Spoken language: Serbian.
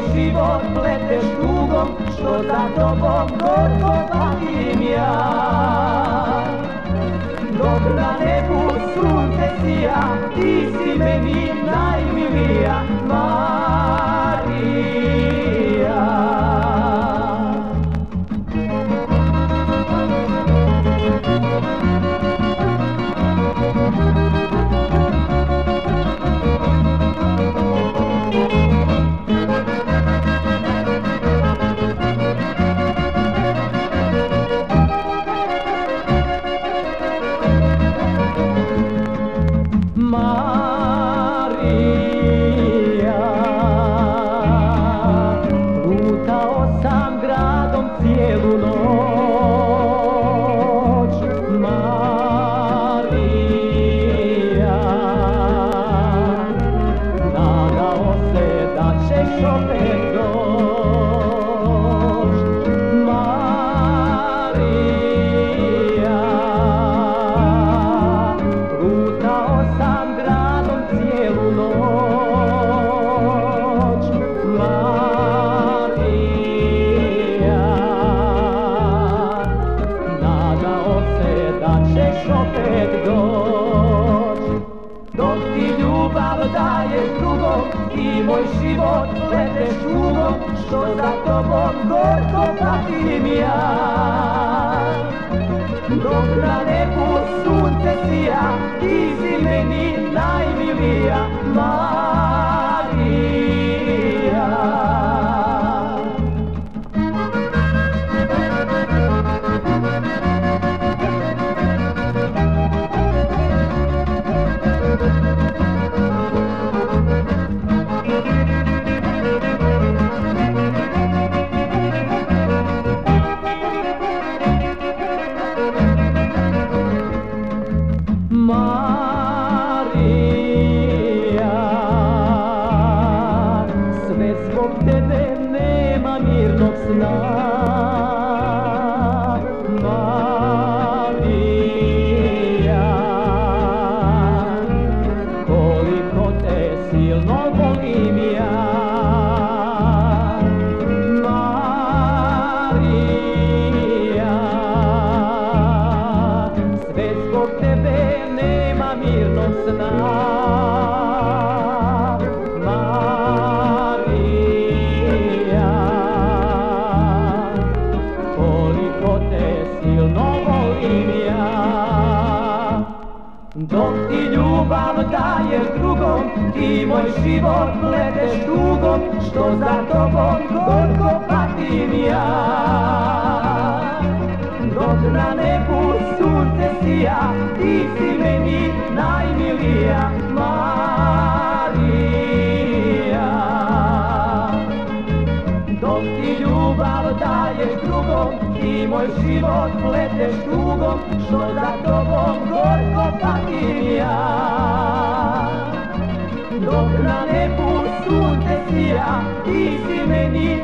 život pleteš tugom, što za tobom gorko patim ja. Dok na nebu sunce sija, ti si meni najmilija, Marija. Marija, lutao sam gradom cijelu noć. Marija, nadao se da ćeš opet doć. Marija, lutao sam gradom cijelu noć. Marija, nadao se da ćeš opet doć. Dok ti ljubav daješ drugom, ti moj život pleteš tugom, što za tobom gorko patim ja. Dok na nebu sunce sija, ti si meni najmilija, Marija. Marija, sve zbog tebe nema mirnog sna. Marija, koliko te silno volim ja. Marija, sve zbog tebe nema mirnog sna. Marija, koliko te silno volim ja. Dok ti ljubav daješ drugom, ti moj život pleteš tugom, što za tobom gorko patim ja. Dok na nebu sunce sija, ti si meni najmilija, Marija. Dok ti ljubav daješ drugom, ti moj život pleteš tugom, što za tobom gorko patim ja. Dok na nebu sunce sija, ti si meni